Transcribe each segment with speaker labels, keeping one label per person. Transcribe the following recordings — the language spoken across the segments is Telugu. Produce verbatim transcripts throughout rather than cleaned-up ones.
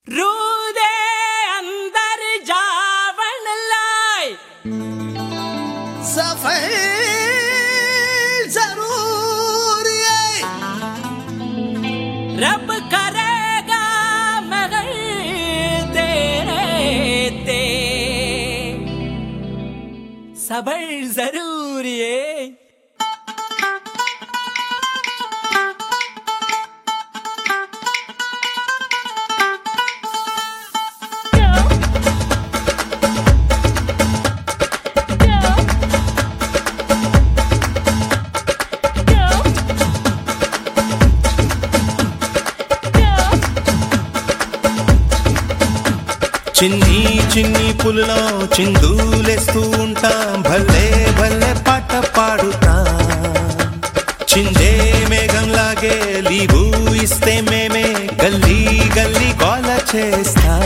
Speaker 1: रूदे अंदर जावन लाए
Speaker 2: सफाई जरूरी है
Speaker 1: रब करेगा मगर तेरे ते सबर जरूरी है
Speaker 3: చిన్ని చిన్ని పులులో చిందులేస్తూ ఉంటాం భలే భలే పాట పాడుతాం చిందే మేఘంలాగే లీవు ఇస్తే మేమే గల్లీ గల్లీ గోల చేస్తాం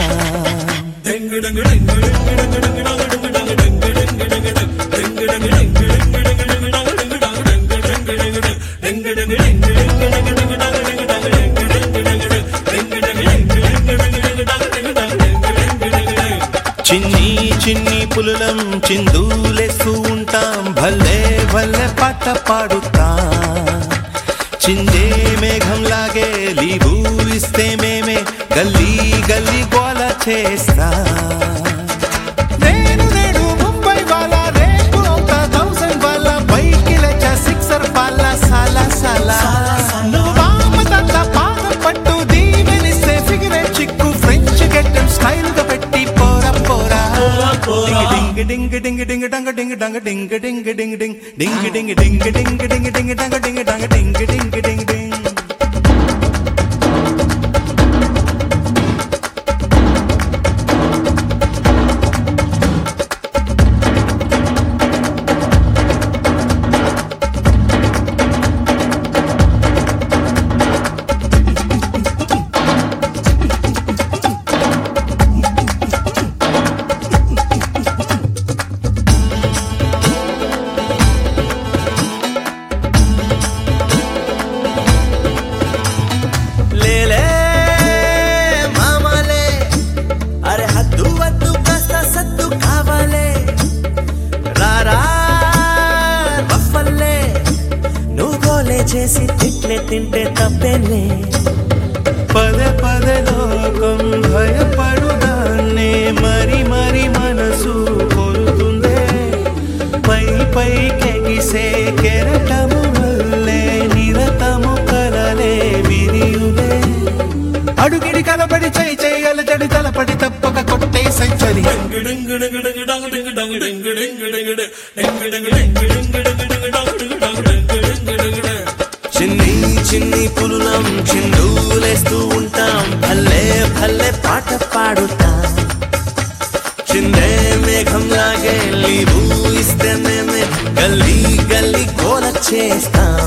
Speaker 3: చిన్ని చిన్ని పులులం చిందులేస్తూ ఉంటాం భలే భలే పాట పాడుతాం చిందే మేఘంలాగే లీవు ఇస్తే మేమే గల్లీ గల్లీ గోల చేస్తాం నేను నేడు ముంబై వాలా రేపు అవుతా థౌసండ్ వాలా పైకి లేచా సిక్సర్ వాలా సాలా సాలా నువ్వు బామ్మ తాత పాదం పట్టు దీవెనిస్తే సిగరెట్ చిక్కు ఫ్రెంచ్ గెట్టం స్టైల్ గా పెట్టి పోరా పోరా డింగ్ డింగ్ డింగ్ డింగ్ డంగ డింగ్ డంగ డింగ్ డింగ్ డింగ్ డింగ్ డింగ్ డింగ్ డింగ్ డింగ్ డింగ్ డింగ్ డంగ డింగ్ డంగ డింగ్ డింగ్ డింగ్ డింగ్
Speaker 1: చేసి తిట్లే తింటే తప్పేలే
Speaker 3: పదే పదే లోకం భయపడుదాన్నే మరి మరి మనసు కోరుతుందే పై పై కెగిసే కెరటము వల్లే నిరతము కలలే విరియుదే అడుగిడి కలబడి చేయి చేయల జడి తలపడి తప్పక కొట్టే సెంచరీ చిన్ని చిన్ని పులులం చిందులేస్తూ ఉంటాం భలే భలే పాట పాడుతాం చిందే మేఘంలాగే లీవు ఇస్తే మేమే గల్లీ గల్లీ గోల చేస్తాం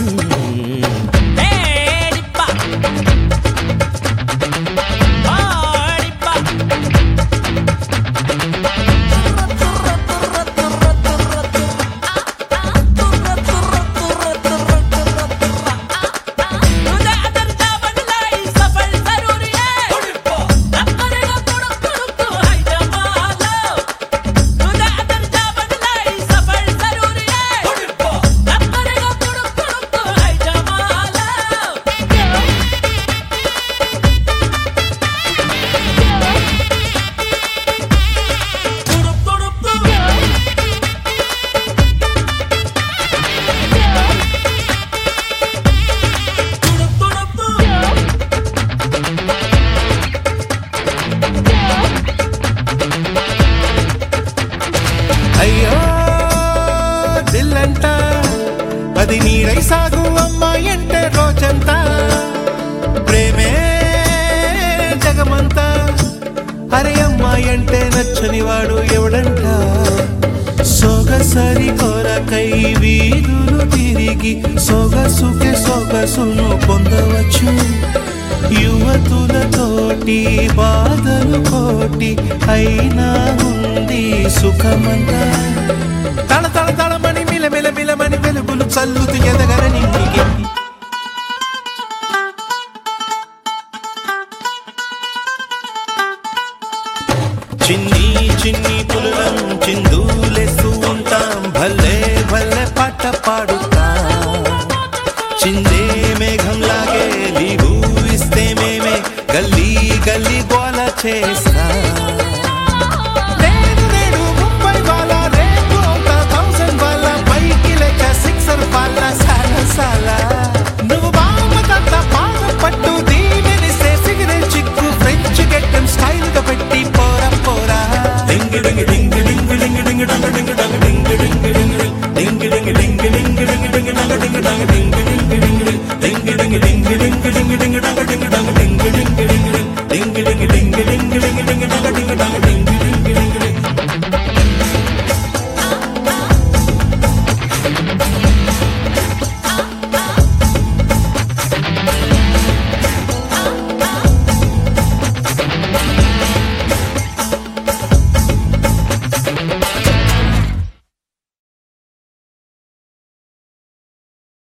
Speaker 3: అయ్యో దిల్లంట అది నీడై సాగు అమ్మాయి అంటే రోజంతా ప్రేమే జగమంతా అరే అమ్మాయి అంటే నచ్చని వాడు ఎవడంట సొగసరి కొరకై వీధులు తిరిగి సొగసుకే సొగసును పొందవచ్చు యువతులతోటి బాధలు కోటి అయినా ఉంది సుఖమంతా తల తల తలమని మిల మిల మిలమని వెలుగులు చల్లుతూ ఎదగరని చిన్ని చిన్ని పులులం చిందులేస్తూ ఉంటాం భలే భలే పాట పాడుతాం చిందే మేఘం లాగే లీవు ఇస్తే మేమే గల్లీ గల్లీ గోల చేస్తాం నేను నేను ముంబై వాలా రేపు ఒక థౌసండ్ వాలా పైకి లేక సిక్సర్ వాలా సాలా సాలా నువ్వు బామ్మ తాత పాదం పట్టు దీవెనిస్తే సిగరెట్ చిక్కు ఫ్రెంచ్ గెట్టం స్టైల్ గా పెట్టి పోరా పోరా డింగ్ డింగ్ డింగ్ డింగ్ డింగ్ డింగ్ డంగ డింగ్ డంగ డింగ్ డింగ్ డింగ్ డింగ్ డింగ్ డింగ్ డింగ్ డింగ్ డింగ్ డంగ డింగ్ డంగ డింగ్ డింగ్ డింగ్ డింగ్ డింగ్ డింగ్ డింగ్ డింగ్ డింగ్ డింగ్ డంగ డింగ్ డంగ డింగ్ డింగ్ డింగ్ డింగ్ డింగ్